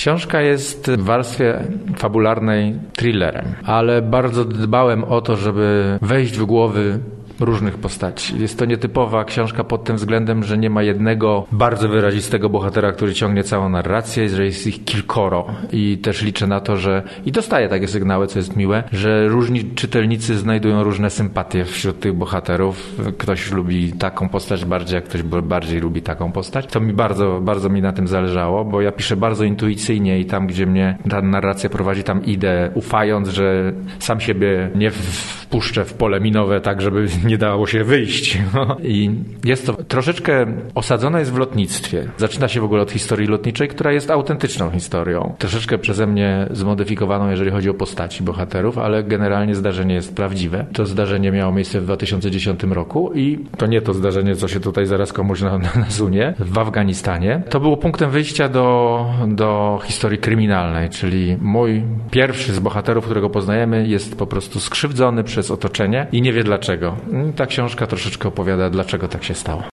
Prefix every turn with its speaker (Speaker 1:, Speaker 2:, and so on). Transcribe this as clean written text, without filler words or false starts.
Speaker 1: Książka jest w warstwie fabularnej thrillerem, ale bardzo dbałem o to, żeby wejść w głowy różnych postaci. Jest to nietypowa książka pod tym względem, że nie ma jednego bardzo wyrazistego bohatera, który ciągnie całą narrację, że jest ich kilkoro i też liczę na to, że i dostaję takie sygnały, co jest miłe, że różni czytelnicy znajdują różne sympatie wśród tych bohaterów. Ktoś lubi taką postać bardziej, a ktoś bardziej lubi taką postać. To mi bardzo mi na tym zależało, bo ja piszę bardzo intuicyjnie i tam, gdzie mnie ta narracja prowadzi, tam idę, ufając, że sam siebie nie wpuszczę w pole minowe tak, żeby nie dało się wyjść. I jest to troszeczkę osadzone jest w lotnictwie. Zaczyna się w ogóle od historii lotniczej, która jest autentyczną historią. Troszeczkę przeze mnie zmodyfikowaną, jeżeli chodzi o postaci bohaterów, ale generalnie zdarzenie jest prawdziwe. To zdarzenie miało miejsce w 2010 roku i to nie to zdarzenie, co się tutaj zaraz komuś nasunie, w Afganistanie. To było punktem wyjścia do historii kryminalnej, czyli mój pierwszy z bohaterów, którego poznajemy, jest po prostu skrzywdzony przez otoczenie i nie wie dlaczego. Ta książka troszeczkę opowiada, dlaczego tak się stało.